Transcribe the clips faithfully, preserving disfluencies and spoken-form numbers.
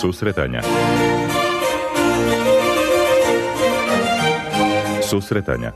Susretanja. Susretanja.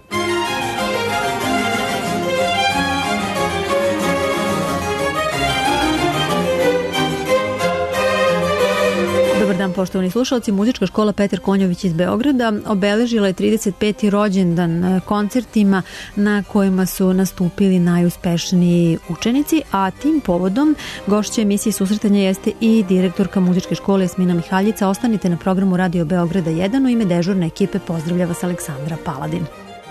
Dobar dan, poštovani slušalci. Muzička škola Petar Konjović iz Beograda obeležila je trideset peti rođendan koncertima na kojima su nastupili najuspešniji učenici, a tim povodom gošća emisije Susretanja jeste i direktorka muzičke škole Jasmina Mihaljica. Ostanite na programu Radio Beograda jedan. U ime dežurne ekipe pozdravlja vas Aleksandra Paladin.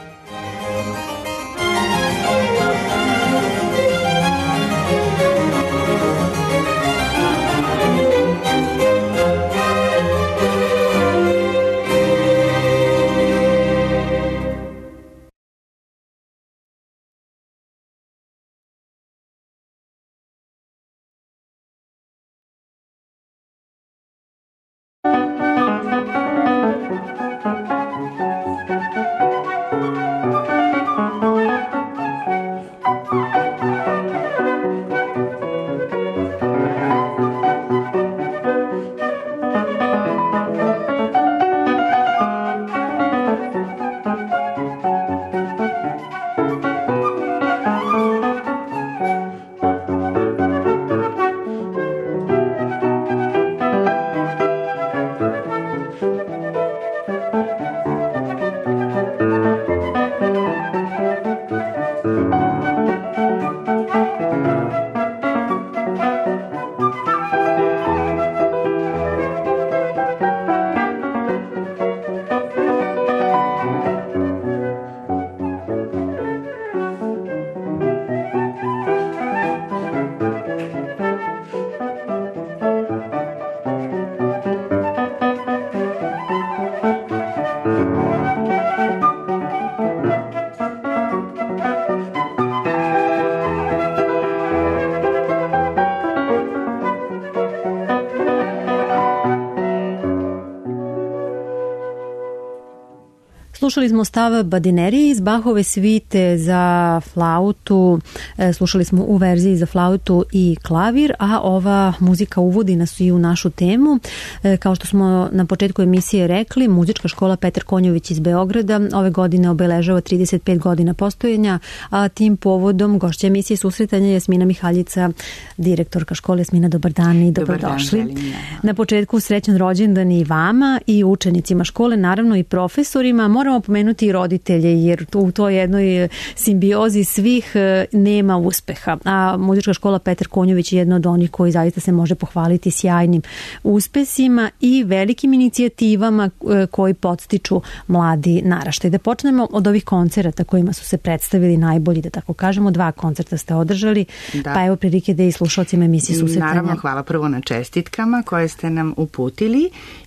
Slušali smo stav Badinerije iz Bachove svite za flautu, slušali smo u verziji za flautu i klavir, a ova muzika uvodi nas i u našu temu. Kao što smo na početku emisije rekli, muzička škola Petar Konjović iz Beograda ove godine obeležava trideset pet godina postojanja, a tim povodom gošća emisije Susretanja Jasmina Mihaljica, direktorka škole. Jasmina, dobar dan i dobrodošli. Dobar dan, na početku srećan rođendan i vama i učenicima škole, naravno i profesorima. Moramo pomenuti i roditelje, jer u toj jednoj simbiozi svih nema uspeha. A muzička škola Petar Konjović je jedna od onih koji zaista se može pohvaliti sjajnim uspesima i velikim inicijativama koji podstiču mladi naraštaj. Da počnemo od ovih koncerata kojima su se predstavili najbolji, da tako kažemo. Dva koncerta ste održali, da. Pa evo prilike da i slušalcima emisije Susretanja. Naravno, hvala prvo na čestitkama koje ste nam uputili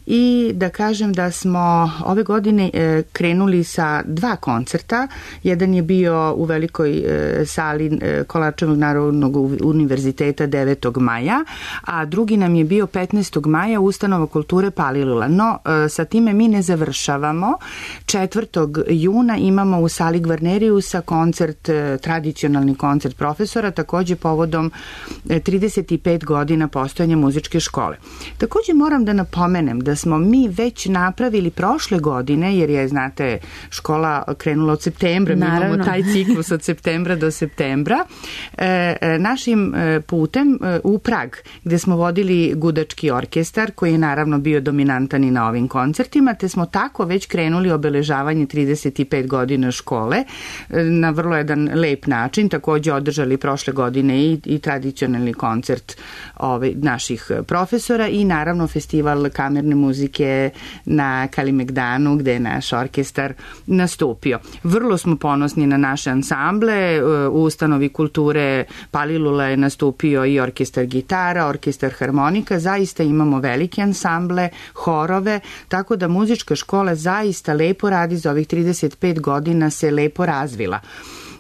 i da kažem da smo ove godine e, krenuli sa dva koncerta. Jedan je bio u velikoj e, sali e, Kolarčevog narodnog univerziteta devetog maja, a drugi nam je bio petnaestog maja Ustanova kulture Palilula. No, e, sa time mi ne završavamo. četvrtog juna imamo u sali Gvarneriusa koncert, e, tradicionalni koncert profesora, takođe povodom e, trideset pet godina postojanja muzičke škole. Takođe moram da napomenem da smo mi već napravili prošle godine, jer je, znate, škola krenula od septembra, mi imamo taj ciklus od septembra do septembra, e, našim putem e, u Prag, gde smo vodili gudački orkestar, koji je naravno bio dominantan i na ovim koncertima, te smo tako već krenuli obeležavanje trideset pet godina škole e, na vrlo jedan lep način. Takođe održali prošle godine i, i tradicionalni koncert ove, naših profesora i naravno festival kamerne muzike na Kalimegdanu, gde je naš orkestar nastupio. Vrlo smo ponosni na naše ansamble. U Ustanovi kulture Palilula je nastupio i orkestar gitara, orkestar harmonika. Zaista imamo velike ansamble, horove, tako da muzička škola zaista lepo radi, za ovih trideset pet godina se lepo razvila.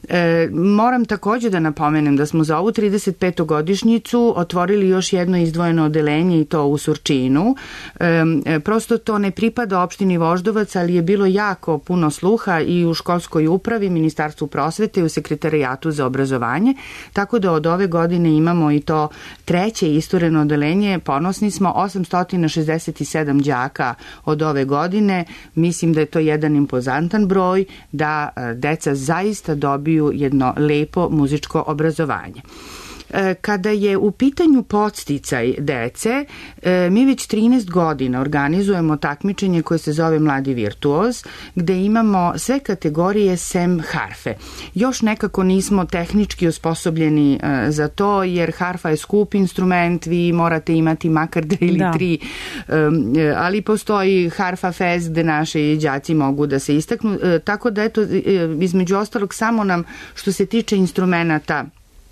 E, moram takođe da napomenem da smo za ovu trideset petu godišnjicu otvorili još jedno izdvojeno odeljenje i to u Surčinu. E, prosto to ne pripada opštini Voždovac, ali je bilo jako puno sluha i u školskoj upravi, Ministarstvu prosvete i u Sekretarijatu za obrazovanje, tako da od ove godine imamo i to treće istureno odeljenje. Ponosni smo, osamsto šezdeset sedam đaka od ove godine. Mislim da je to jedan impozantan broj, da deca zaista dobiju jedno lepo muzičko obrazovanje. Kada je u pitanju podsticaj dece, mi već trinaest godina organizujemo takmičenje koje se zove Mladi virtuoz, gde imamo sve kategorije sem harfe. Još nekako nismo tehnički osposobljeni za to, jer harfa je skup instrument, vi morate imati makar dve ili da. tri, ali postoji Harfa Fest gde naši đaci mogu da se istaknu, tako da eto, između ostalog, samo nam što se tiče instrumenta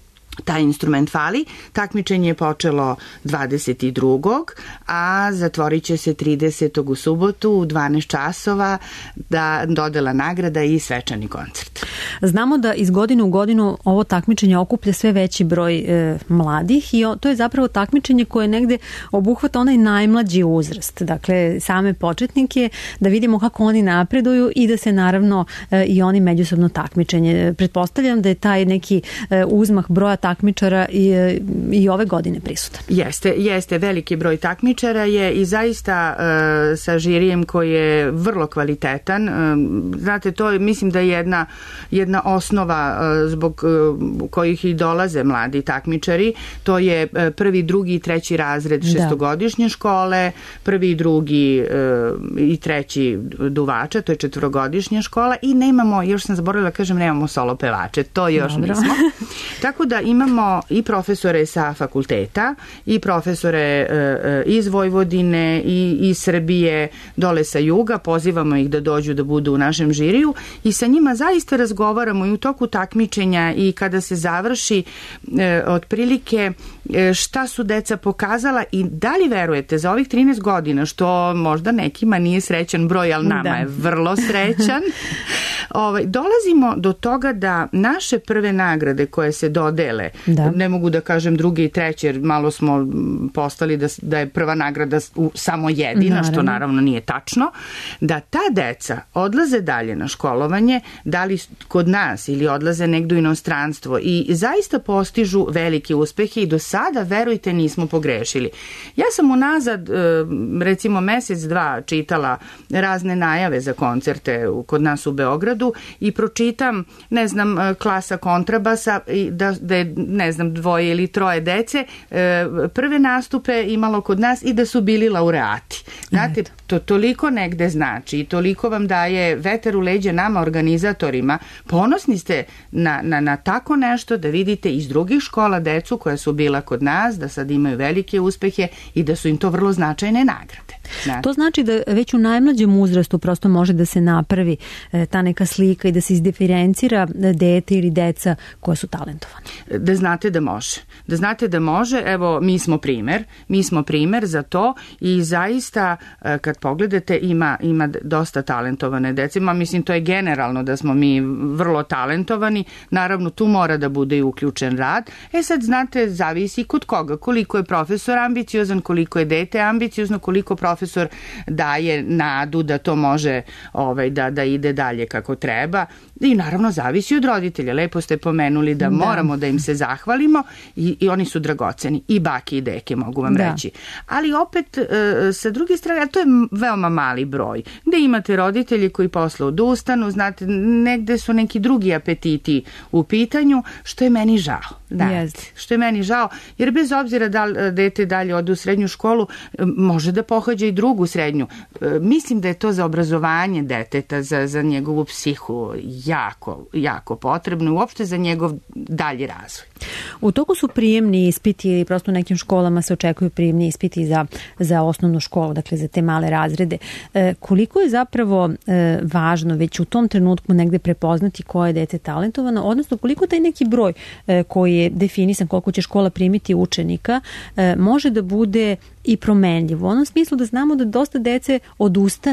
taj instrument fali. Takmičenje je počelo dvadeset drugog a zatvorit će se tridesetog u subotu u dvanaest časova, da dodela nagrada i svečani koncert. Znamo da iz godine u godinu ovo takmičenje okuplja sve veći broj e, mladih i o, to je zapravo takmičenje koje negde obuhvata onaj najmlađi uzrast. Dakle, same početnike, da vidimo kako oni napreduju i da se naravno e, i oni međusobno takmičenje. Pretpostavljam da je taj neki e, uzmah broja takmičara i, i ove godine prisutan. Jeste, jeste, veliki broj takmičara je i zaista e, sa žirijem koji je vrlo kvalitetan. E, znate, to je, mislim da je jedna, jedna osnova e, zbog e, kojih i dolaze mladi takmičari. To je e, prvi, drugi i treći razred šestogodišnje škole, prvi i drugi e, i treći duvača, to je četvorogodišnja škola i nemamo, još sam zaboravila da kažem, nemamo solo pevače, to još Dobro. nismo. Tako da imamo i profesore sa fakulteta i profesore e, iz Vojvodine i iz Srbije, dole sa juga, pozivamo ih da dođu da budu u našem žiriju i sa njima zaista razgovaramo i u toku takmičenja i kada se završi e, otprilike e, šta su deca pokazala i da li verujete za ovih trinaest godina, što možda nekima nije srećan broj, ali nama da. je vrlo srećan, ovaj, dolazimo do toga da naše prve nagrade koje se dodele, da. ne mogu da kažem druge i treće, jer malo smo postali da, da je prva nagrada u, samo jedina, naravno. Što naravno nije tačno, da ta deca odlaze dalje na školovanje, da li kod nas ili odlaze negdje u inostranstvo i zaista postižu velike uspehe i do sada, verujte, nismo pogrešili. Ja sam unazad, recimo mesec, dva čitala razne najave za koncerte kod nas u Beogradu i pročitam, ne znam, klasa kontrabasa, da, da je, ne znam, dvoje ili troje dece prve nastupe imalo kod nas i da su bili laureati. Znate, to toliko negde znači i toliko vam daje vetar u leđa nama, organizatorima. Ponosni ste na, na, na tako nešto, da vidite iz drugih škola decu koja su bila kod nas, da sad imaju velike uspehe i da su im to vrlo značajne nagrade. Znači. To znači da već u najmlađem uzrastu prosto može da se napravi ta neka slika i da se izdiferencira dete ili deca koja su talentovane. Da znate da može. Da znate da može, evo, mi smo primer, mi smo primer za to i zaista kad pogledate ima, ima dosta talentovane dece, ma mislim to je generalno da smo mi vrlo talentovani, naravno tu mora da bude i uključen rad. E sad znate, zavisi kod koga, koliko je profesor ambiciozan, koliko je dete ambiciozno, koliko profesor daje nadu da to može ovaj, da, da ide dalje kako treba i naravno zavisi od roditelja. Lepo ste pomenuli da, da. moramo da im se zahvalimo i, i oni su dragoceni i bake i deke, mogu vam da. reći. Ali opet e, sa druge strane, to je veoma mali broj, gde imate roditelji koji posle odustanu, znate, negde su neki drugi apetiti u pitanju, što je meni žao. Yes. Što je meni žao, jer bez obzira da li dete dalje ode u srednju školu, može da pohađa i drugu srednju. Mislim da je to za obrazovanje deteta, za, za njegovu psihu jako, jako potrebno i uopšte za njegov dalji razvoj. U toku su prijemni ispiti ili prosto u nekim školama se očekuju prijemni ispiti za, za osnovnu školu, dakle za te male razrede. E, koliko je zapravo e, važno već u tom trenutku negde prepoznati koje je dete talentovano, odnosno koliko taj neki broj e, koji je definisan, koliko će škola primiti učenika, e, može da bude i promenljiv. U onom smislu da znamo da dosta dece odustane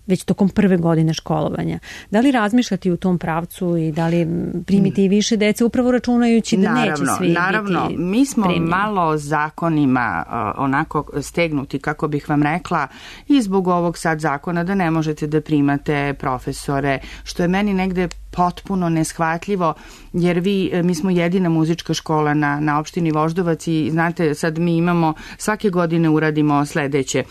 već tokom prve godine školovanja. Da li razmišljati u tom pravcu i da li primiti više dece, upravo računajući da naravno, neće svi naravno, biti mi smo primljeni. Malo zakonima uh, onako stegnuti, kako bih vam rekla, i zbog ovog sad zakona da ne možete da primate profesore, što je meni negde potpuno neshvatljivo, jer vi, mi smo jedina muzička škola na, na opštini Voždovac i znate, sad mi imamo, svake godine uradimo sledeće.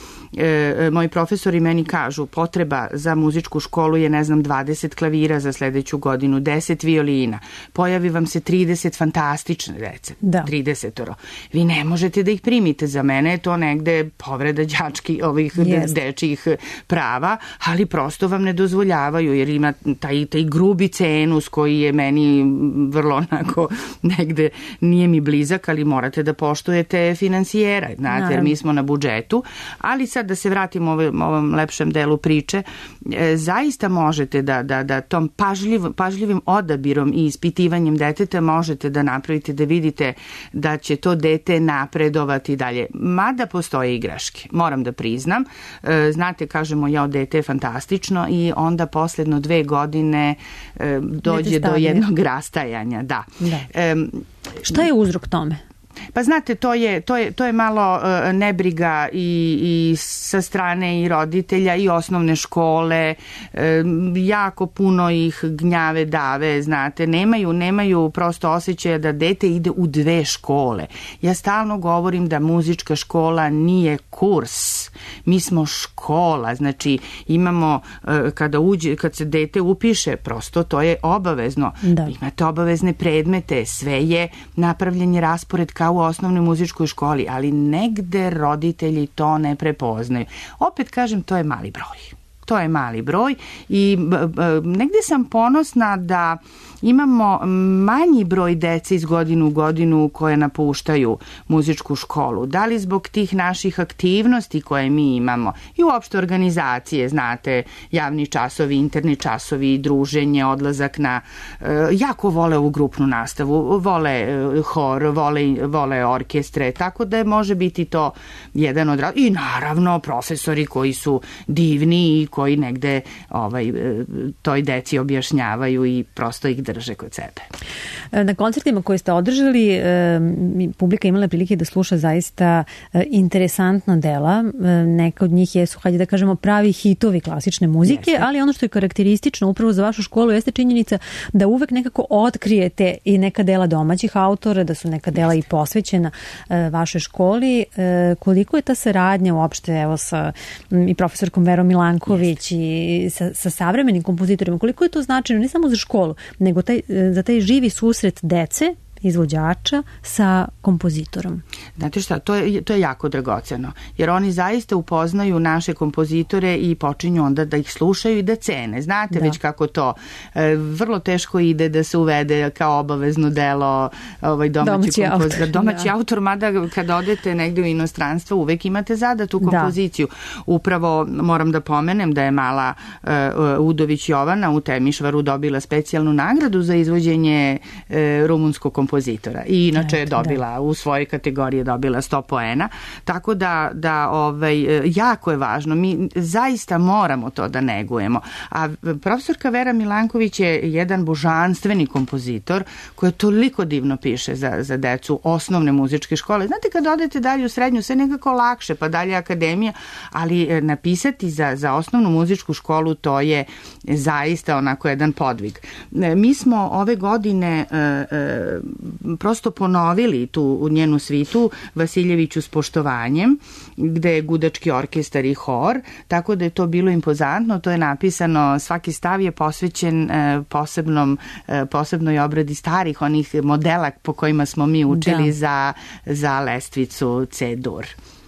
E, moji profesori meni kažu, potreba za muzičku školu je, ne znam, dvadeset klavira za sledeću godinu, deset violina, pojavi vam se trideset fantastične dece, da. tridesetoro. Vi ne možete da ih primite, za mene je to negde povreda đački ovih yes. dečijih prava, ali prosto vam ne dozvoljavaju, jer ima taj, taj grubi cenus koji je meni vrlo onako negde nije mi blizak, ali morate da poštujete finansijera, znate, jer mi smo na budžetu. Ali sad da se vratimo ovom, ovom lepšem delu priče, e, zaista možete da, da, da tom pažljiv, pažljivim odabirom i ispitivanjem deteta možete da napravite, da vidite da će to dete napredovati dalje. Mada postoje igraške, moram da priznam. E, znate, kažemo, ja, dete je fantastično i onda posledno dve godine e, dođe do jednog rastajanja. Da. da. E, Šta je uzrok tome? Pa znate, to je, to je, to je malo uh, nebriga i, i sa strane i roditelja i osnovne škole, uh, jako puno ih gnjave dave, znate, nemaju, nemaju prosto osjećaja da dete ide u dve škole. Ja stalno govorim da muzička škola nije kurs, mi smo škola, znači imamo, uh, kada, uđe, kad se dete upiše, prosto to je obavezno. Da. Imate obavezne predmete, sve je napravljen raspored kao u osnovnoj muzičkoj školi, ali negde roditelji to ne prepoznaju. Opet kažem, to je mali broj. To je mali broj i b, b, negde sam ponosna da imamo manji broj dece iz godinu u godinu koje napuštaju muzičku školu. Da li zbog tih naših aktivnosti koje mi imamo i uopšte organizacije, znate, javni časovi, interni časovi, druženje, odlazak na... Jako vole ovu grupnu nastavu, vole hor, vole, vole orkestre, tako da može biti to jedan od... I naravno profesori koji su divni i koji negde ovaj, toj deci objašnjavaju i prosto ih drže kod sebe. Na koncertima koje ste održali, publika imala prilike da sluša zaista interesantna dela. Neka od njih jesu, hajde da kažemo, pravi hitovi klasične muzike, jeste. Ali ono što je karakteristično upravo za vašu školu jeste činjenica da uvek nekako otkrijete i neka dela domaćih autora, da su neka dela jeste. I posvećena vašoj školi. Koliko je ta saradnja uopšte, evo, sa i profesorkom Verom Milanković jeste. I sa, sa savremenim kompozitorima, koliko je to značajno ne samo za školu, nego taj, za taj živi susret dece, izvođača sa kompozitorom. Znate šta, to je, to je jako dragoceno, jer oni zaista upoznaju naše kompozitore i počinju onda da ih slušaju i da cene. Znate da. Već kako to e, vrlo teško ide da se uvede kao obavezno delo ovaj domaći, domaći kompozitor. Autor, domaći da. autor, mada kad odete negde u inostranstvo uvek imate zadatu kompoziciju. Da. Upravo moram da pomenem da je mala e, Udović Jovana u Temišvaru dobila specijalnu nagradu za izvođenje e, rumunskog kompozitora. kompozitora i inače je dobila da. u svojoj kategoriji dobila sto poena, tako da, da ovaj, jako je važno, mi zaista moramo to da negujemo, a profesorka Vera Milanković je jedan božanstveni kompozitor koji toliko divno piše za, za decu osnovne muzičke škole. Znate, kad odete dalje u srednju, sve nekako lakše, pa dalje akademija, ali napisati za, za osnovnu muzičku školu to je zaista onako jedan podvig. Mi smo ove godine e, e, prosto ponovili tu njenu svitu Vasiljeviću s poštovanjem, gde je gudački orkestar i hor, tako da je to bilo impozantno, to je napisano, svaki stav je posvećen e, posebnom, e, posebnoj obradi starih onih modela po kojima smo mi učili da. za, za lestvicu C-dur.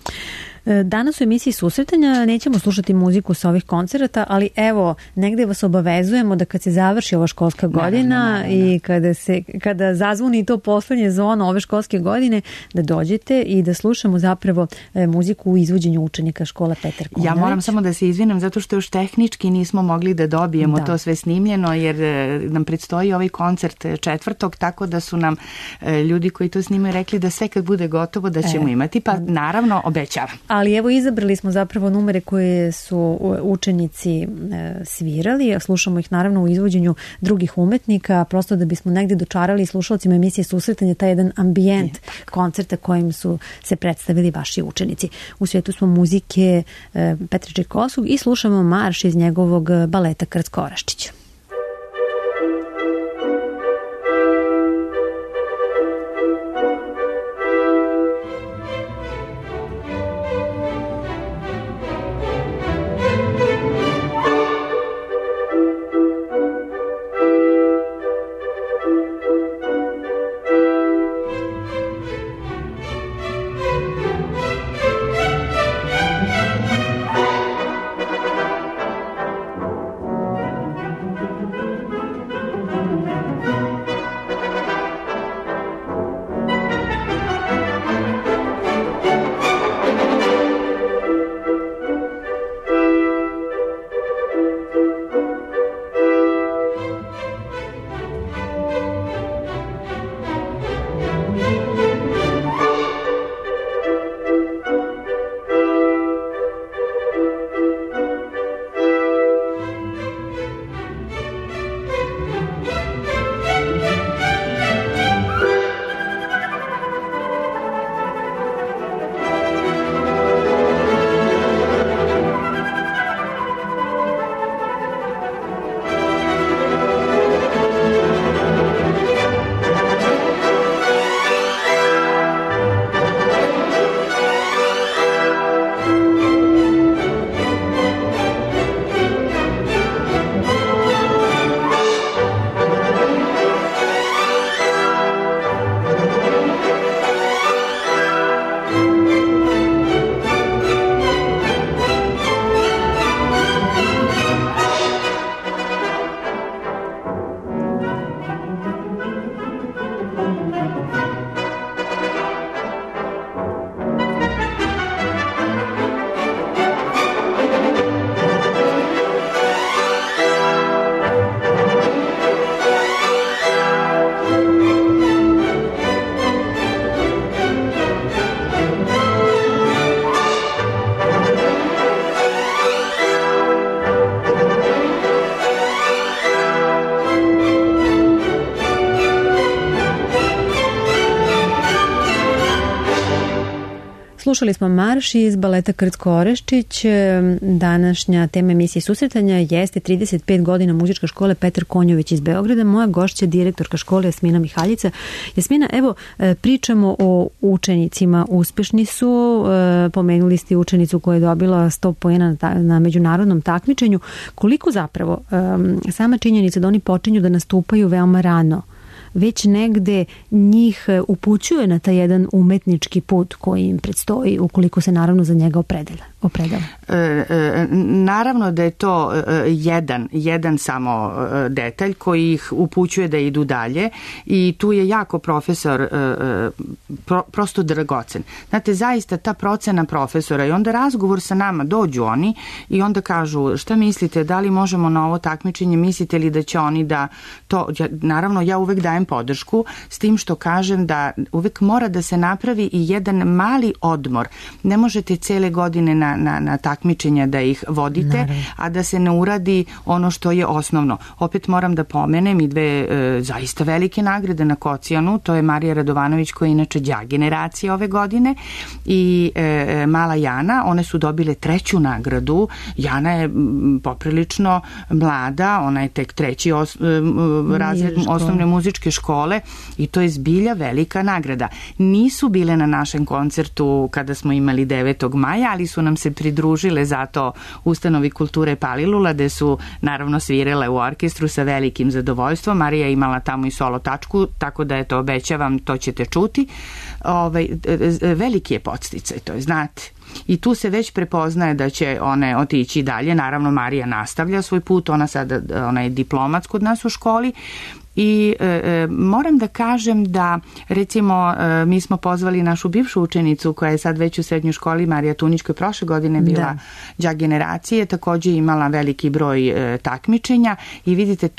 Danas u emisiji Susretanja nećemo slušati muziku sa ovih koncerata, ali evo, negde vas obavezujemo da kad se završi ova školska godina naravno, naravno. i kada, se, kada zazvuni to poslednje zvono ove školske godine, da dođete i da slušamo zapravo muziku u izvođenju učenika škole Petar Konjović. Ja moram samo da se izvinem zato što još tehnički nismo mogli da dobijemo da. to sve snimljeno, jer nam predstoji ovaj koncert četvrtog, tako da su nam ljudi koji to snimaju rekli da sve kad bude gotovo da ćemo e, imati, pa naravno obećavam. Ali evo izabrali smo zapravo numere koje su učenici svirali, slušamo ih naravno u izvođenju drugih umetnika, prosto da bismo negdje dočarali slušalcima emisije Susretanje taj jedan ambijent koncerta kojim su se predstavili vaši učenici. U svijetu smo muzike Petra Čajkovskog i slušamo marš iz njegovog baleta Krcko Oraščić. Slušali smo marš iz baleta Krcko Oraščić. Današnja tema emisije Susretanja jeste trideset pet godina muzičke škole Petar Konjović iz Beograda. Moja gošća, direktorka škole Jasmina Mihaljica. Jasmina, evo, pričamo o učenicima. Uspešni su, pomenuli ste učenicu koja je dobila sto poena na međunarodnom takmičenju. Koliko zapravo sama činjenica da oni počinju da nastupaju veoma rano već negde njih upućuje na taj jedan umetnički put koji im predstoji ukoliko se naravno za njega opredele, opredele. E, e, naravno da je to jedan, jedan samo detalj koji ih upućuje da idu dalje i tu je jako profesor e, pro, prosto dragocen. Znate, zaista ta procena profesora i onda razgovor sa nama, dođu oni i onda kažu šta mislite, da li možemo na ovo takmičenje, mislite li da će oni da to, ja, naravno ja uvek dajem podršku s tim što kažem da uvek mora da se napravi i jedan mali odmor. Ne možete cele godine na, na, na takmičenja da ih vodite, naravno, a da se ne uradi ono što je osnovno. Opet moram da pomenem i dve e, zaista velike nagrade na Kocijanu, to je Marija Radovanović koja je inače đak generacije ove godine i e, mala Jana, one su dobile treću nagradu. Jana je m, poprilično mlada, ona je tek treći os, m, razred osnovne muzičke škole i to je zbilja velika nagrada. Nisu bile na našem koncertu kada smo imali devetog maja, ali su nam se pridružile zato Ustanovi kulture Palilula, gde su naravno svirele u orkestru sa velikim zadovoljstvom. Marija je imala tamo i solo tačku, tako da eto, obećavam, to ćete čuti. Ovaj, veliki je podsticaj, to je, znate. I tu se već prepoznaje da će one otići dalje. Naravno, Marija nastavlja svoj put, ona sada ona je diplomac kod nas u školi. I e, moram da kažem da recimo e, mi smo pozvali našu bivšu učenicu koja je sad već u srednjoj školi, Marija Tunić, koja je prošle godine bila đak generacije, također imala veliki broj e, takmičenja i vidite, to je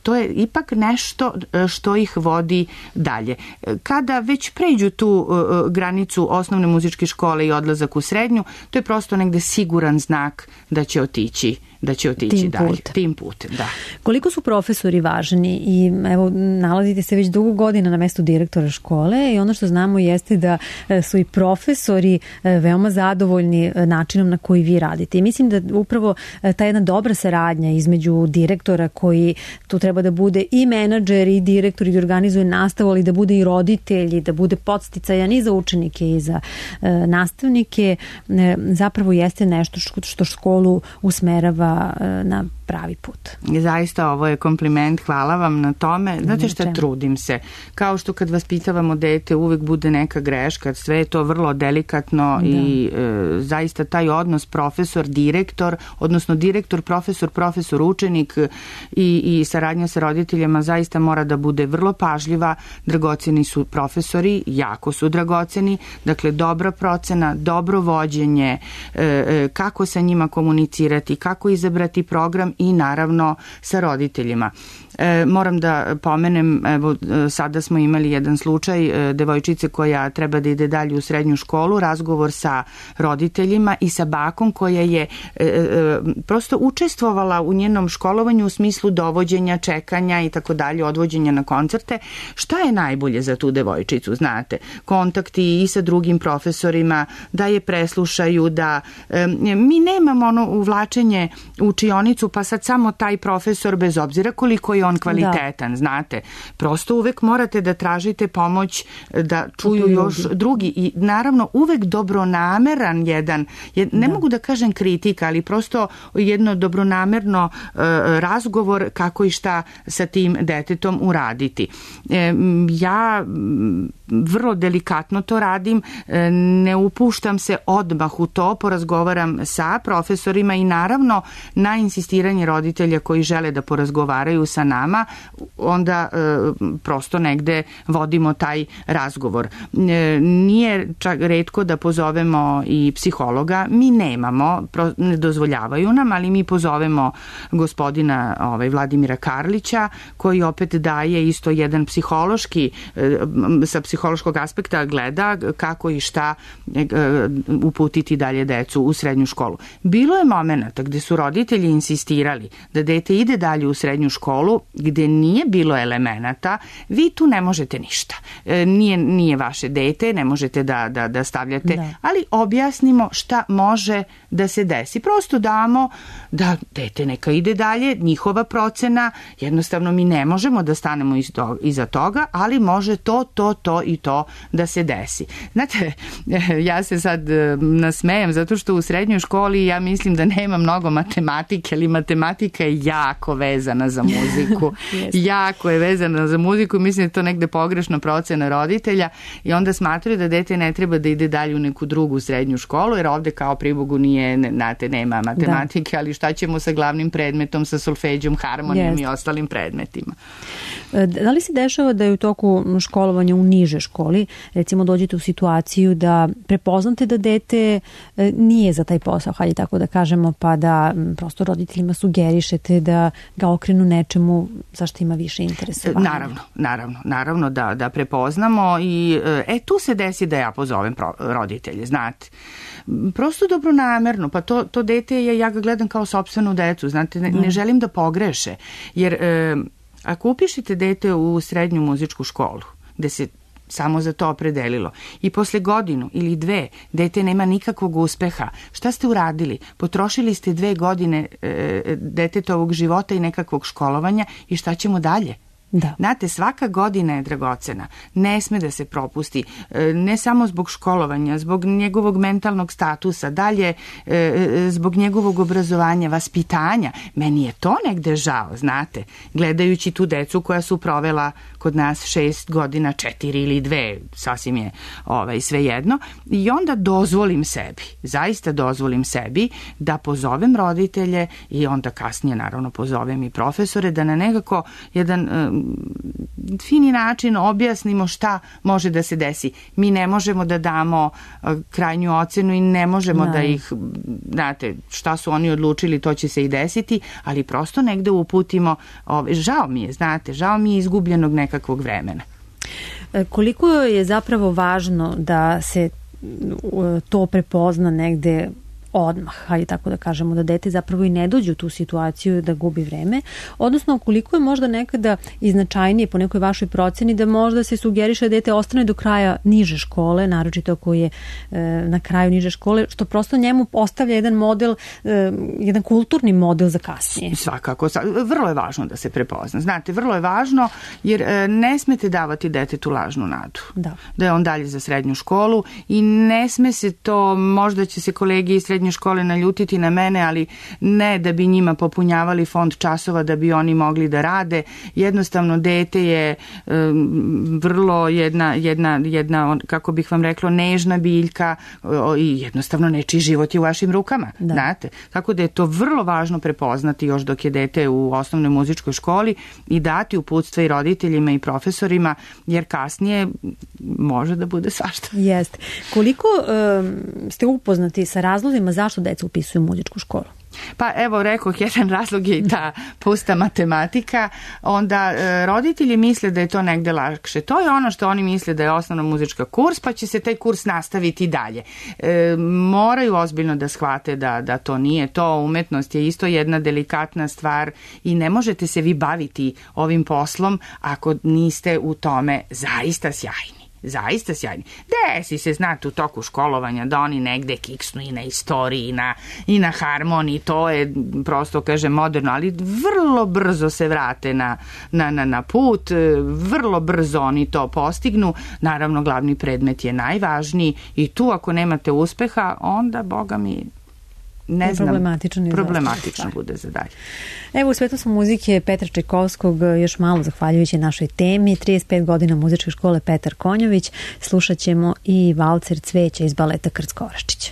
to je ipak nešto što ih vodi dalje. Kada već pređu tu granicu osnovne muzičke škole i odlazak u srednju, to je prosto negde siguran znak da će otići da će otići tim dalje. Put. Tim putem, da. Koliko su profesori važni i evo, nalazite se već dugo godina na mestu direktora škole i ono što znamo jeste da su i profesori veoma zadovoljni načinom na koji vi radite. I mislim da upravo ta jedna dobra saradnja između direktora koji tu treba da bude i menadžer i direktor i da organizuje nastavu, ali da bude i roditelji, da bude podsticajan i za učenike i za e, nastavnike, e, zapravo jeste nešto što školu usmerava na pravi put. Zaista ovo je kompliment, hvala vam na tome. Znate šta, Čemu? Trudim se. Kao što kad vaspitavamo dete uvek bude neka greška, sve je to vrlo delikatno da. i e, zaista taj odnos profesor-direktor, odnosno direktor, profesor, profesor, učenik i, i saradnja sa roditeljima zaista mora da bude vrlo pažljiva. Dragoceni su profesori, jako su dragoceni, dakle dobra procena, dobro vođenje, e, e, kako sa njima komunicirati, kako izabrati program i naravno sa roditeljima. E, moram da pomenem, evo, sada smo imali jedan slučaj e, devojčice koja treba da ide dalje u srednju školu, razgovor sa roditeljima i sa bakom koja je e, e, prosto učestvovala u njenom školovanju u smislu dovođenja, čekanja i tako dalje, odvođenja na koncerte. Šta je najbolje za tu devojčicu, znate? Kontakti i sa drugim profesorima, da je preslušaju, da e, mi nemamo ono uvlačenje u učionicu pa sad samo taj profesor, bez obzira koliko je on kvalitetan, da. Znate. Prosto uvek morate da tražite pomoć da čuju još drugi i naravno uvek dobronameran jedan, ne da. mogu da kažem kritika, ali prosto jedno dobronamerno uh, razgovor kako i šta sa tim detetom uraditi. E, ja vrlo delikatno to radim, ne upuštam se odmah u to, porazgovaram sa profesorima i naravno na insistiranje roditelja koji žele da porazgovaraju sa nama, onda e, prosto negde vodimo taj razgovor. E, nije čak retko da pozovemo i psihologa, mi nemamo, pro, ne dozvoljavaju nam, ali mi pozovemo gospodina ovaj, Vladimira Karlića, koji opet daje isto jedan psihološki, e, sa psihološkog aspekta gleda kako i šta e, uputiti dalje decu u srednju školu. Bilo je momenata gde su roditelji insistirali da dete ide dalje u srednju školu gde nije bilo elemenata, vi tu ne možete ništa. E, nije, nije vaše dete, ne možete da, da, da stavljate, da. Ali objasnimo šta može da se desi. Prosto damo da dete neka ide dalje, njihova procena, jednostavno mi ne možemo da stanemo iz to, iza toga, ali može to, to, to i to da se desi. Znate, ja se sad nasmejem zato što u srednjoj školi ja mislim da nema mnogo matematike, ali matematika je jako vezana za muziku. Jako je vezana za muziku i mislim da je to negde pogrešna procena roditelja i onda smatraju da dete ne treba da ide dalje u neku drugu srednju školu jer ovde kao pribogu nije, znate, nema matematike, da. Ali šta ćemo sa glavnim predmetom, sa solfeđom, harmonijom yes. i ostalim predmetima. Da li se dešava da je u toku školovanja u niže školi, recimo dođete u situaciju da prepoznate da dete nije za taj posao, hajde tako da kažemo, pa da prosto roditeljima sugerišete da ga okrenu nečemu za što ima više interesovanja? Naravno, naravno, naravno da, da prepoznamo i e, tu se desi da ja pozovem pro, roditelje, znate. Prosto dobronamerno, pa to, to dete je, ja ga gledam kao sopstvenu decu, znate, ne, ne želim da pogreše, jer e, ako upišete dete u srednju muzičku školu, gde se samo za to opredelilo i posle godinu ili dve dete nema nikakvog uspeha, šta ste uradili? Potrošili ste dve godine e, detetovog života i nekakvog školovanja i šta ćemo dalje? Da. Znate, svaka godina je dragocena, ne sme da se propusti, ne samo zbog školovanja, zbog njegovog mentalnog statusa, dalje zbog njegovog obrazovanja, vaspitanja. Meni je to negde žao, znate, gledajući tu decu koja su provela kod nas šest godina, četiri ili dve, sasvim je ovaj, svejedno, i onda dozvolim sebi, zaista dozvolim sebi da pozovem roditelje i onda kasnije naravno pozovem i profesore da na nekako jedan fini način objasnimo šta može da se desi. Mi ne možemo da damo krajnju ocenu i ne možemo da, da ih, znate, šta su oni odlučili, to će se i desiti, ali prosto negde uputimo, ove, žao mi je, znate, žao mi je izgubljenog nekakvog vremena. Koliko je zapravo važno da se to prepozna negde odmah, hajde tako da kažemo, da dete zapravo i ne dođe u tu situaciju da gubi vreme, odnosno koliko je možda nekada i značajnije po nekoj vašoj proceni da možda se sugeriše da dete ostane do kraja niže škole, naročito ako je e, na kraju niže škole, što prosto njemu ostavlja jedan model, e, jedan kulturni model za kasnije. Svakako, vrlo je važno da se prepozna. Znate, vrlo je važno jer e, ne smete davati detetu lažnu nadu. Da. Da je on dalje za srednju školu i ne sme se to, možda će se kolegi iz srednje škole naljutiti na mene, ali ne da bi njima popunjavali fond časova da bi oni mogli da rade. Jednostavno, dete je um, vrlo jedna, jedna, jedna, kako bih vam rekla, nežna biljka o, i jednostavno nečiji život je u vašim rukama. Da. Znate? Tako da je to vrlo važno prepoznati još dok je dete u osnovnoj muzičkoj školi i dati uputstva i roditeljima i profesorima, jer kasnije može da bude svašta. Jeste. Koliko um, ste upoznati sa razlozima zašto deca upisuju muzičku školu? Pa evo, rekoh, jedan razlog je i ta pusta matematika, onda e, roditelji misle da je to negde lakše. To je ono što oni misle da je osnovna muzička kurs, pa će se taj kurs nastaviti dalje. E, moraju ozbiljno da shvate da, da to nije to. Umetnost je isto jedna delikatna stvar i ne možete se vi baviti ovim poslom ako niste u tome zaista sjajni. Zaista sjajni. Desi se, znate, u toku školovanja da oni negde kiksnu i na istoriji i na, i na harmoniji, to je prosto, kaže, moderno, ali vrlo brzo se vrate na, na, na, na put, vrlo brzo oni to postignu. Naravno, glavni predmet je najvažniji i tu ako nemate uspeha, onda, boga mi, ne znam, problematično, problematično bude za dalje. Evo, u svetu su muzike Petra Čajkovskog još malo zahvaljujući našoj temi, trideset pet godina muzičke škole Petar Konjović. Slušat ćemo i valcer Cveća iz baleta Krcko Oraščić.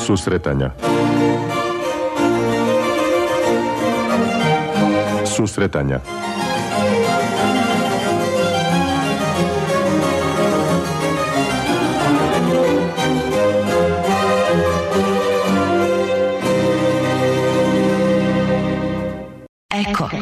Susretanja. Susretanja. Eko.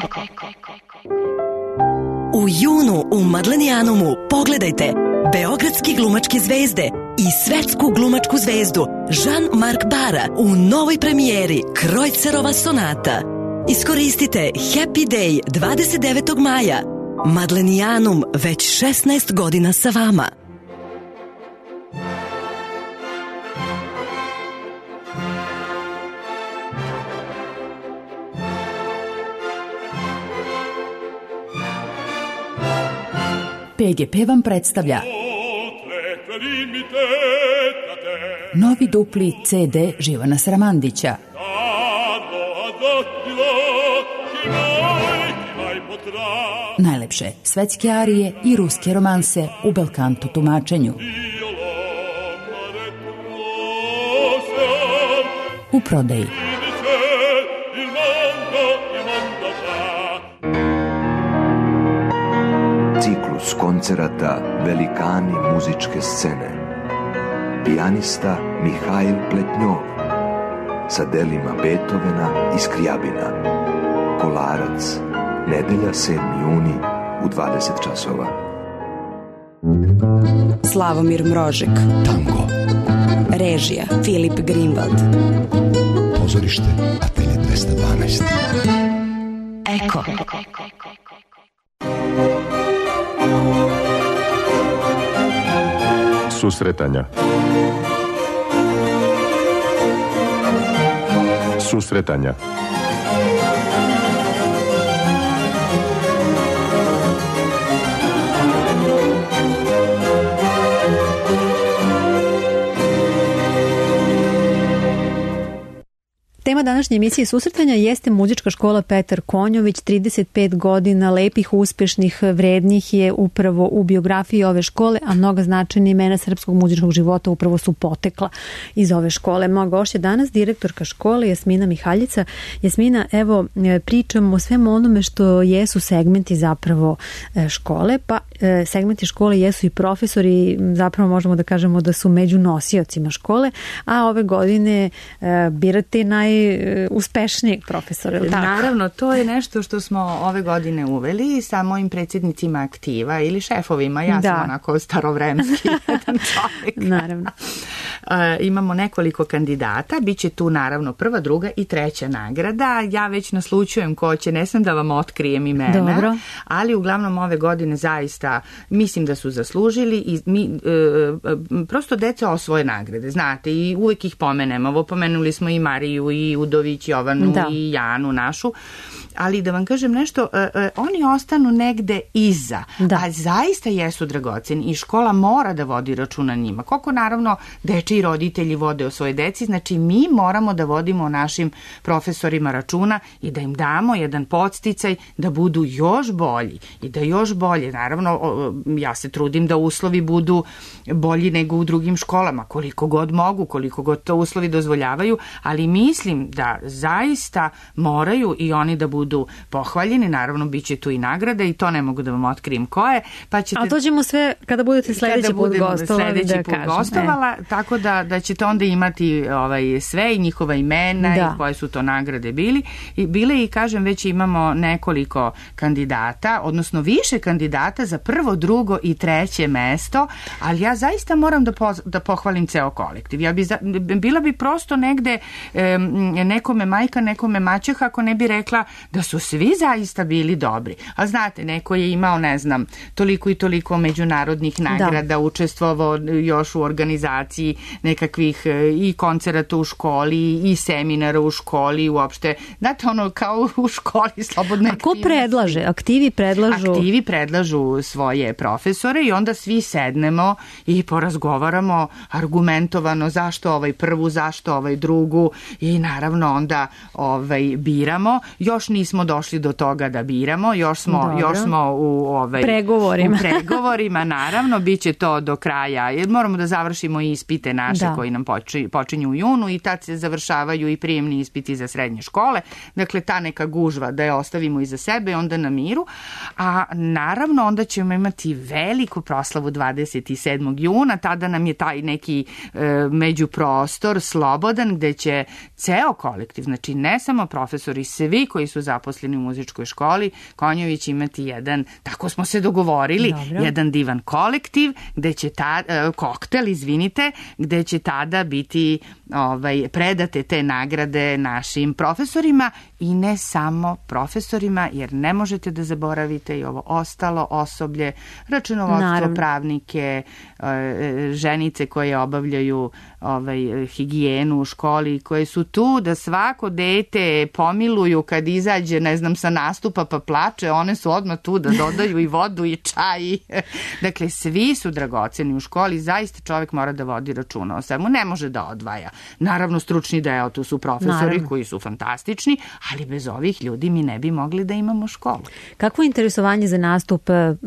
U junu u Madlenijanumu pogledajte beogradski glumačke zvezde i svetsku glumačku zvezdu Jean-Marc Bara u novoj premijeri Krojcerova sonata. Iskoristite Happy Day dvadeset devetog maja. Madlenijanum već šesnaest godina sa vama. P G P vam predstavlja novi dupli C D Živana Sramandića. Najlepše svetske arije i ruske romanse u belkanto tumačenju. U prodaji. Ciklus koncerata Velikani muzičke scene. Pijanista Mihail Pletnjov sa delima Beethovena i Skrijabina. Kolarac, nedelja sedmi juni u dvadeset časova. Slavomir Mrožek. Tango. Režija Filip Greenwald. Pozorište Atelje dvesta dvanaest. Eko. Susretanja. Susretanja. Tema današnje emisije Susretanja jeste muzička škola Petar Konjović. trideset pet godina lepih, uspešnih, vrednih je upravo u biografiji ove škole, a mnoga značajna imena srpskog muzičkog života upravo su potekla iz ove škole. Moja gošća danas, direktorka škole Jasmina Mihaljica. Jasmina, evo, pričamo o svemu onome što jesu segmenti zapravo škole, pa segmenti škole jesu i profesori, zapravo možemo da kažemo da su među nosiocima škole, a ove godine birate naj uspešnijeg profesora. Naravno, to je nešto što smo ove godine uveli sa mojim predsjednicima aktiva ili šefovima. Ja da. sam onako starovremski jedan čovjek. Naravno. E, imamo nekoliko kandidata. Biće tu naravno prva, druga i treća nagrada. Ja već naslučujem ko će, ne sam da vam otkrijem imena. Dobro. Ali uglavnom ove godine zaista mislim da su zaslužili i mi e, prosto deca osvoje nagrade. Znate, i uvijek ih pomenemo. Ovo pomenuli smo i Mariju i Udović, Jovanu da. i Janu našu, ali da vam kažem nešto, uh, uh, oni ostanu negde iza, da. a zaista jesu dragoceni i škola mora da vodi računa njima. Koliko naravno dečiji roditelji vode o svoje deci, znači mi moramo da vodimo o našim profesorima računa i da im damo jedan podsticaj da budu još bolji i da još bolje. Naravno, ja se trudim da uslovi budu bolji nego u drugim školama, koliko god mogu, koliko god to uslovi dozvoljavaju, ali mislim da zaista moraju i oni da budu pohvaljeni. Naravno, bit će tu i nagrada i to ne mogu da vam otkrijem ko je. Pa ćete, ali to ćemo sve kada budete sledeći put gostovali. Sledeći da put kažem, gostovala, e. tako da, da ćete onda imati ovaj, sve i njihova imena da. i koje su to nagrade bili. I bile i kažem, već imamo nekoliko kandidata, odnosno više kandidata za prvo, drugo i treće mesto, ali ja zaista moram da, po, da pohvalim ceo kolektiv. Ja bi za, bila bi prosto negde e, nekome majka, nekome maćeha ako ne bi rekla da su svi zaista bili dobri. A znate, neko je imao, ne znam, toliko i toliko međunarodnih nagrada, da. učestvovao još u organizaciji nekakvih i koncerata u školi i seminara u školi uopšte. Znate, ono kao u školi slobodne aktivnosti. A ko predlaže? Aktivi predlažu? Aktivi predlažu svoje profesore i onda svi sednemo i porazgovaramo argumentovano zašto ovaj prvu, zašto ovaj drugu i naravno onda ovaj biramo. Još nisu nismo došli do toga da biramo, još smo, još smo u, ovaj, pregovorima. u pregovorima, naravno, bit će to do kraja, jer moramo da završimo ispite naše da. koji nam počinju, počinju u junu i tad se završavaju i prijemni ispiti za srednje škole, dakle ta neka gužva da je ostavimo iza sebe i onda na miru, a naravno onda ćemo imati veliku proslavu dvadeset sedmog juna, tada nam je taj neki e, međuprostor slobodan gde će ceo kolektiv, znači ne samo profesori, svi koji su zaposleni u muzičkoj školi Konjović imati jedan, tako smo se dogovorili, Dobro. jedan divan kolektiv gde će ta, e, koktel, izvinite, gde će tada biti ovaj, predate te nagrade našim profesorima i ne samo profesorima, jer ne možete da zaboravite i ovo ostalo osoblje, računovodstvo, Naravno. pravnike, ženice koje obavljaju ovaj, higijenu u školi, koje su tu da svako dete pomiluju kad izađe, ne znam, sa nastupa pa plače, one su odmah tu da dodaju i vodu i čaj. Dakle, svi su dragoceni u školi, zaista čovjek mora da vodi računa o svemu, ne može da odvaja. Naravno, stručni deo, tu su profesori Naravno. koji su fantastični, ali bez ovih ljudi mi ne bi mogli da imamo školu. Kakvo je interesovanje za nastup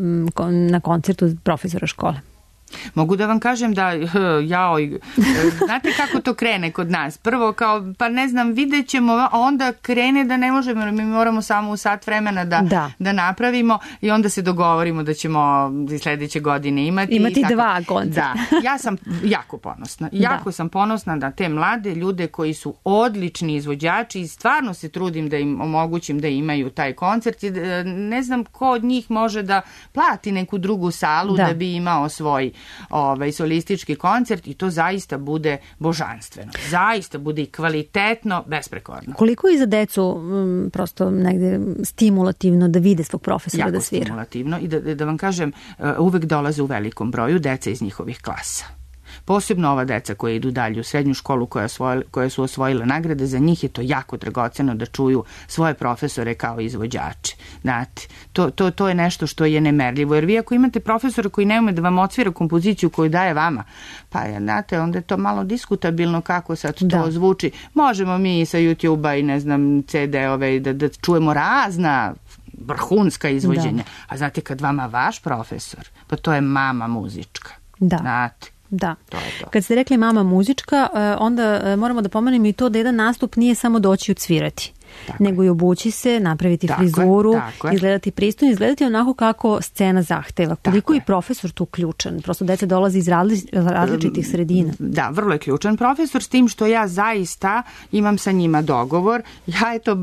na koncertu profesora škole? Mogu da vam kažem da, jao, znate kako to krene kod nas? Prvo kao, pa ne znam, vidjet ćemo, a onda krene da ne možemo, mi moramo samo u sat vremena da, da. da napravimo i onda se dogovorimo da ćemo sledeće godine imati. Imati tako, dva koncerta. Da, ja sam jako ponosna. Jako da. sam ponosna na te mlade ljude koji su odlični izvođači i stvarno se trudim da im omogućim da imaju taj koncert. Ne znam ko od njih može da plati neku drugu salu da, da bi imao svoj ovaj solistički koncert i to zaista bude božanstveno. Zaista bude i kvalitetno, besprekorno. Koliko je za decu m, prosto negde stimulativno da vide svog profesora jako da svira? Jako stimulativno i da, da vam kažem, uvek dolaze u velikom broju deca iz njihovih klasa. Posebno ova deca koja idu dalje u srednju školu koja, osvojila, koja su osvojile nagrade, za njih je to jako dragoceno da čuju svoje profesore kao izvođače. Znate, to, to, to je nešto što je nemerljivo, jer vi ako imate profesora koji ne ume da vam odsvira kompoziciju koju daje vama, pa znate, onda je to malo diskutabilno kako sad to da. zvuči. Možemo mi sa YouTube-a i ne znam ce de-ove da, da čujemo razna vrhunska izvođenja, da. a znate kad vama vaš profesor, pa to je mama muzička. Da. Znate. Da. To je to. Kad ste rekli mama muzička, onda moramo da pomenemo i to da jedan nastup nije samo doći odsvirati. Tako nego i obući se, napraviti tako frizuru, je, izgledati pristojno, izgledati onako kako scena zahteva. Koliko je profesor tu ključan? Prosto deca dolazi iz različitih sredina. Da, vrlo je ključan profesor, s tim što ja zaista imam sa njima dogovor. Ja eto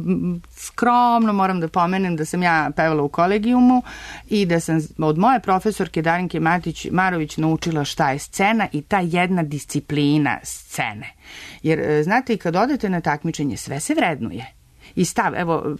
skromno moram da pomenem da sam ja pevala u kolegijumu i da sam od moje profesorke Darinke Matić Marović naučila šta je scena i ta jedna disciplina scene. Jer znate, i kad odete na takmičenje, sve se vrednuje. I stav, evo,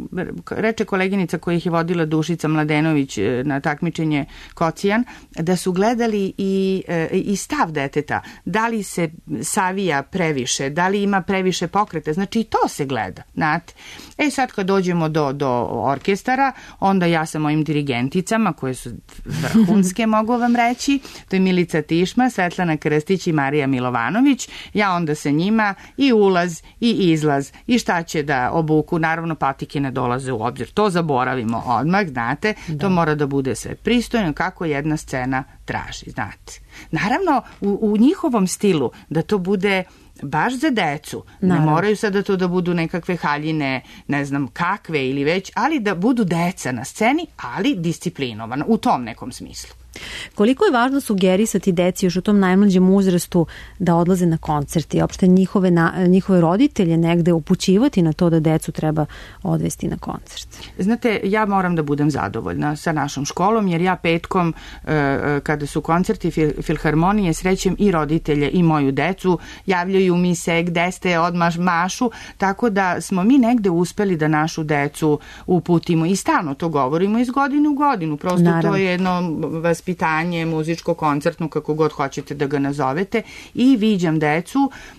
reče koleginica koja ih je vodila Dušica Mladenović na takmičenje Kocijan, da su gledali i, i stav deteta, da li se savija previše, da li ima previše pokreta, znači i to se gleda, znate. E sad kad dođemo do, do orkestara, onda ja sa mojim dirigenticama, koje su vrhunske, mogu vam reći, to je Milica Tišma, Svetlana Krstić i Marija Milovanović, ja onda sa njima i ulaz i izlaz i šta će da obuku, naravno patike ne dolaze u obzir, to zaboravimo odmah, znate, da. To mora da bude sve pristojno kako jedna scena traži, znate. Naravno, u, u njihovom stilu da to bude baš za decu, naravno. Ne moraju sada to da budu nekakve haljine, ne znam kakve ili već, ali da budu deca na sceni, ali disciplinovana u tom nekom smislu. Koliko je važno sugerisati deci još u tom najmlađem uzrastu da odlaze na koncerte i opšte njihove, na, njihove roditelje negde upućivati na to da decu treba odvesti na koncert? Znate, ja moram da budem zadovoljna sa našom školom, jer ja petkom kada su koncerti Filharmonije srećem i roditelje i moju decu, javljaju mi se gde ste, odmah mašu, tako da smo mi negde uspeli da našu decu uputimo i stalno to govorimo iz godine u godinu. Prosto Naravno. To je jedno vaspitanje muzičko-koncertno, kako god hoćete da ga nazovete, i viđam decu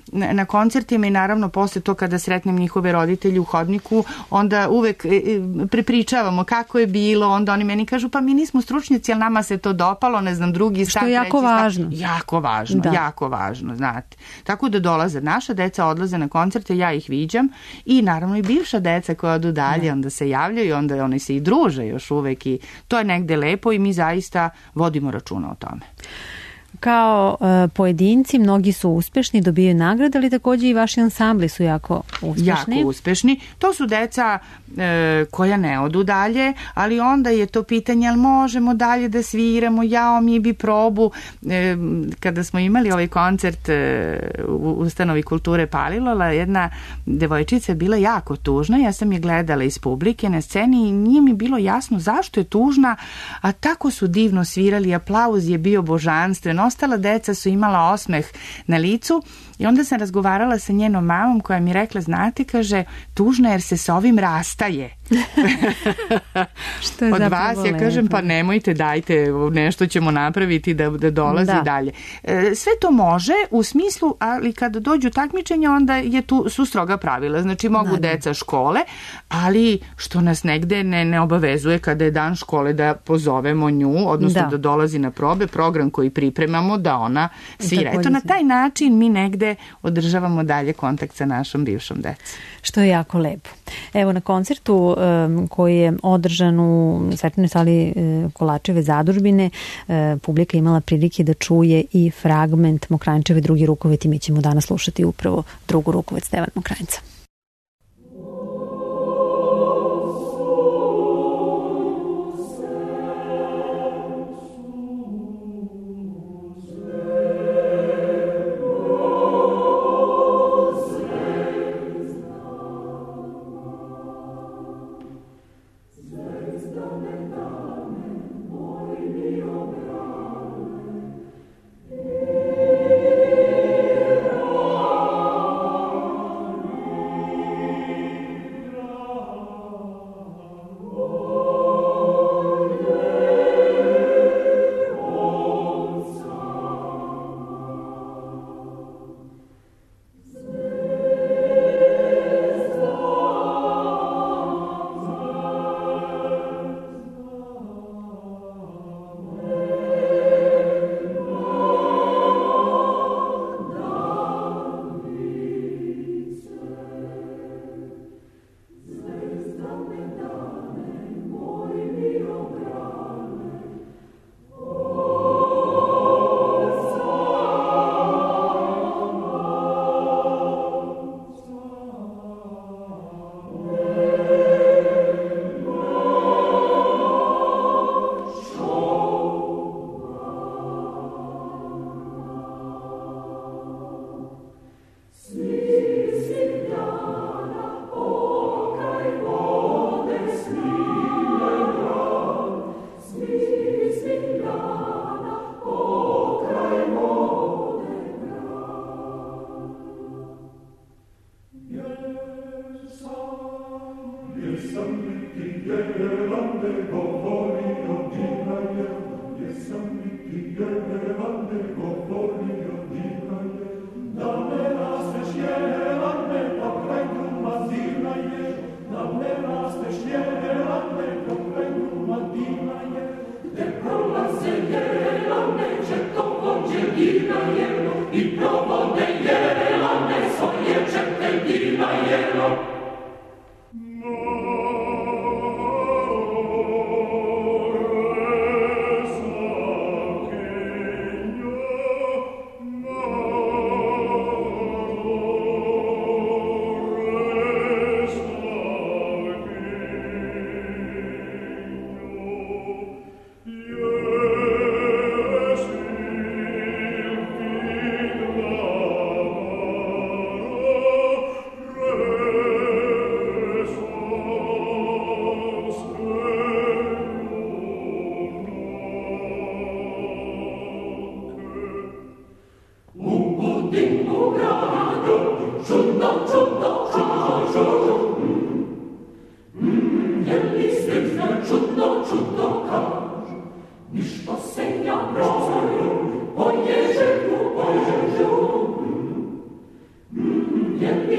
na koncertima i naravno posle to kada sretnem njihove roditelje u hodniku, onda uvek prepričavamo kako je bilo, onda oni meni kažu pa mi nismo stručnjaci, ali nama se to dopalo, ne znam, drugi stav. Što je jako važno. Stav, jako važno, da. jako važno, znate. Tako da dolaze, naša deca odlaze na koncerte, ja ih viđam i naravno i bivša deca koja odu dalje, da. onda se javljaju, onda oni se i druže još uvek i to je negde lepo i mi zaista vodimo računa o tome. Kao e, pojedinci, mnogi su uspešni, dobijaju nagrade, ali takođe i vaši ansambli su jako uspešni. Jako uspešni. To su deca e, koja ne odu dalje, ali onda je to pitanje, ali možemo dalje da sviramo, jao mi bi probu. E, kada smo imali ovaj koncert e, u Ustanovi kulture Palilola, jedna devojčica je bila jako tužna, ja sam je gledala iz publike na sceni i nije mi bilo jasno zašto je tužna, a tako su divno svirali, aplauz je bio božanstven, ostala deca su imala osmeh na licu i onda sam razgovarala sa njenom mamom koja mi rekla, znate, kaže, tužno jer se s ovim rastaje. Što je od vas, ja kažem, pa nemojte, dajte, nešto ćemo napraviti da, da dolazi da. dalje. E, sve to može u smislu, ali kada dođu takmičenja, onda je tu, su stroga pravila. Znači, mogu da, deca škole, ali što nas negde ne, ne obavezuje kada je dan škole da pozovemo nju, odnosno da, da dolazi na probe, program koji pripremamo, da ona svira. Eto, na taj način mi negde održavamo dalje kontakt sa našom bivšom decom. Što je jako lepo. Evo, na koncertu um, koji je održan u svečanoj sali uh, Kolačeve zadužbine, uh, publika imala prilike da čuje i fragment Mokranjčeve Drugi rukovet i mi ćemo danas slušati upravo drugu rukovet Stevana Mokranjca.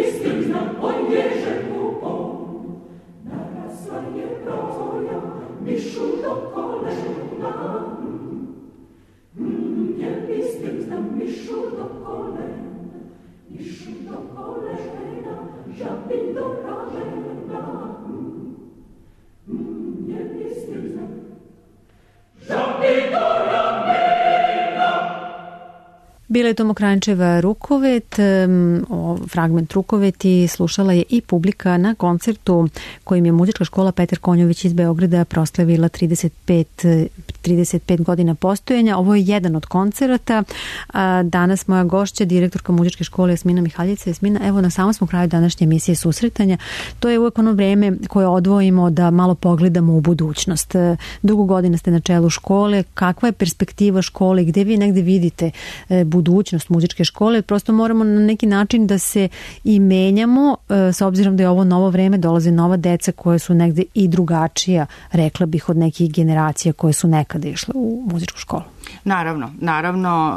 Bila je to Mokranjčeva Rukovet, o, fragment Rukoveti slušala je i publika na koncertu kojim je muzička škola Petar Konjović iz Beograda proslavila trideset pet, trideset pet godina postojanja. Ovo je jedan od koncerata. Danas moja gošća, direktorka muzičke škole Jasmina Mihaljević. Jasmina, evo na samom smo kraju današnje emisije Susretanja. To je uvek ono vreme koje odvojimo da malo pogledamo u budućnost. Dugo godina ste na čelu škole. Kakva je perspektiva škole? Gde vi negde vidite budućnost? budućnost muzičke škole, prosto moramo na neki način da se i menjamo, s obzirom da je ovo novo vreme, dolaze nova deca koje su negde i drugačija, rekla bih, od nekih generacija koje su nekada išle u muzičku školu. Naravno, naravno,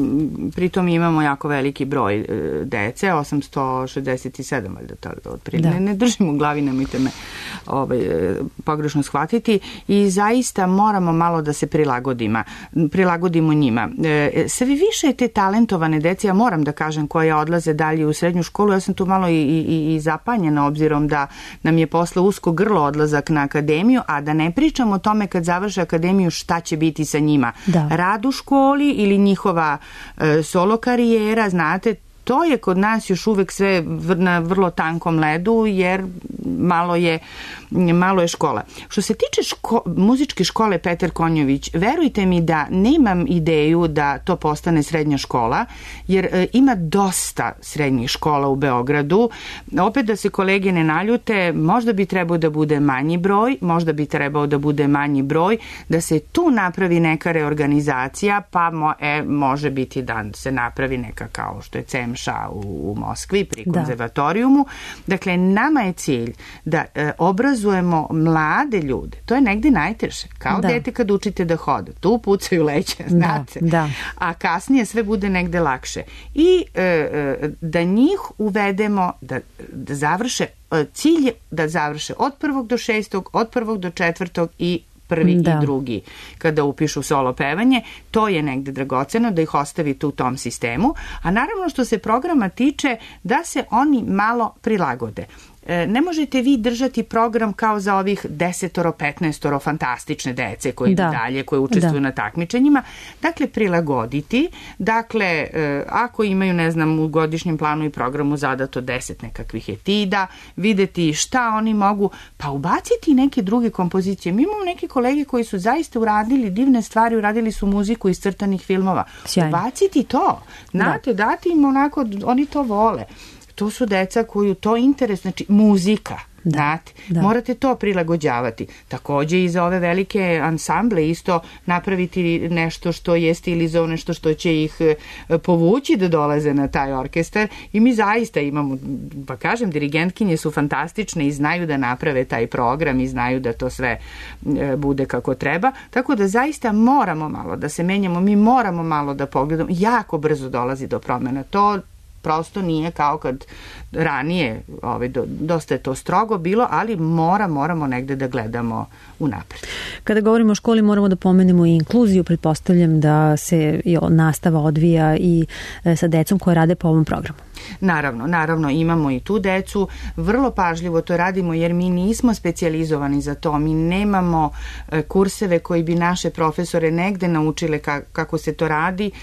pritom imamo jako veliki broj dece, osamsto šezdeset sedam, valjda otprilike, ne, ne držim u glavi, nemojte me ovaj, pogrešno shvatiti, i zaista moramo malo da se prilagodimo, prilagodimo njima. Sve više je te talentovane dece, ja moram da kažem, koje odlaze dalje u srednju školu, ja sam tu malo i, i, i zapanjena, obzirom da nam je posle usko grlo odlazak na akademiju, a da ne pričamo o tome kad završe akademiju šta će biti sa njima. Da. Rad u školi ili njihova e, solo karijera, znate, to je kod nas još uvek sve na vrlo tankom ledu, jer malo je, malo je škola. Što se tiče ško, muzičke škole Petar Konjović, verujte mi da nemam ideju da to postane srednja škola, jer e, ima dosta srednjih škola u Beogradu. Opet da se kolege ne naljute, možda bi trebao da bude manji broj, možda bi trebao da bude manji broj, da se tu napravi neka reorganizacija, pa mo, e, može biti da se napravi neka kao što je CEMŠA u, u Moskvi pri konzervatorijumu. Da. Dakle, nama je cilj da e, obrazujemo mlade ljude. To je negde najteže. Kao da. Dete kad učite da hoda. Tu pucaju leće, znate. Da, da. A kasnije sve bude negde lakše. I e, e, da njih uvedemo, da, da završe, e, cilj je da završe od prvog do šestog, od prvog do četvrtog i prvi da. I drugi kada upišu solo pevanje. To je negde dragoceno da ih ostavi tu u tom sistemu. A naravno što se programa tiče, da se oni malo prilagode. Ne možete vi držati program kao za ovih desetoro, petnaestoro fantastične dece koji da. Dalje, koje učestvuju da. Na takmičenjima. Dakle, prilagoditi. Dakle, ako imaju, ne znam, u godišnjem planu i programu zadato deset nekakvih etida, videti šta oni mogu, pa ubaciti neke druge kompozicije. Mi imamo neke kolege koji su zaista uradili divne stvari, uradili su muziku iz crtanih filmova. Sjajno. Ubaciti to. Znate, da. Dati im onako, oni to vole. To su deca koju to interes, znači muzika, da, znate, da. Morate to prilagođavati. Takođe i za ove velike ansamble isto napraviti nešto što je stilizovano, nešto što će ih povući da dolaze na taj orkestar, i mi zaista imamo, pa kažem, dirigentkinje su fantastične i znaju da naprave taj program i znaju da to sve bude kako treba, tako da zaista moramo malo da se menjamo, mi moramo malo da pogledamo, jako brzo dolazi do promena, to prosto nije kao kad ranije, ovaj, do, dosta je to strogo bilo, ali mora, moramo negde da gledamo unapred. Kada govorimo o školi, moramo da pomenemo i inkluziju. Pretpostavljam da se nastava odvija i sa decom koje rade po ovom programu. Naravno, naravno imamo i tu decu, vrlo pažljivo to radimo jer mi nismo specijalizovani za to, mi nemamo kurseve koji bi naše profesore negde naučile ka, kako se to radi.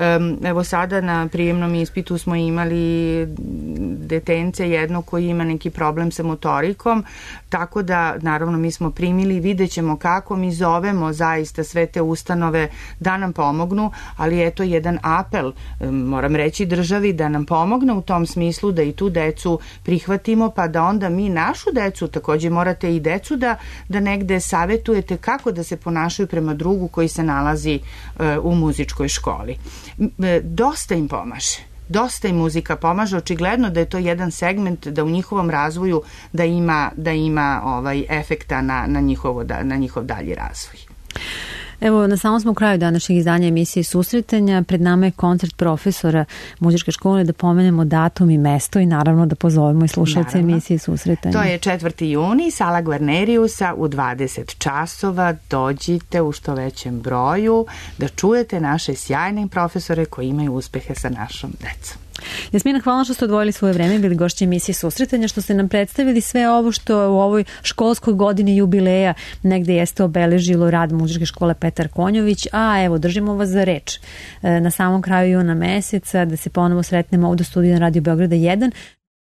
Evo sada na prijemnom ispitu smo imali detence jedno koji ima neki problem sa motorikom, tako da naravno mi smo primili, vidjet ćemo kako, mi zovemo zaista sve te ustanove da nam pomognu, ali eto jedan apel, moram reći državi da nam pomogne u tom smislu da i tu decu prihvatimo, pa da onda mi našu decu, takođe morate i decu da, da negde savetujete kako da se ponašaju prema drugu koji se nalazi uh, u muzičkoj školi. Dosta im pomaže. Dosta im muzika pomaže, očigledno da je to jedan segment da u njihovom razvoju da ima, da ima ovaj efekta na, na, njihovo, na njihov dalji razvoj. Evo, na samom smo kraju današnjeg izdanja emisije Susretanja. Pred nama je koncert profesora muzičke škole, da pomenemo datum i mesto i naravno da pozovemo i slušalce emisije Susretanja. To je četvrti juni, sala Gvarneriusa u dvadeset časova. Dođite u što većem broju da čujete naše sjajne profesore koji imaju uspehe sa našom decom. Jasmina, hvala što ste odvojili svoje vreme, bili gošće emisije Susretanja, što ste nam predstavili sve ovo što u ovoj školskoj godini jubileja negde jeste obeležilo rad muzičke škole Petar Konjović, a evo, držimo vas za reč na samom kraju juna meseca da se ponovo sretnemo ovdje u studiju na Radio Beograda jedan.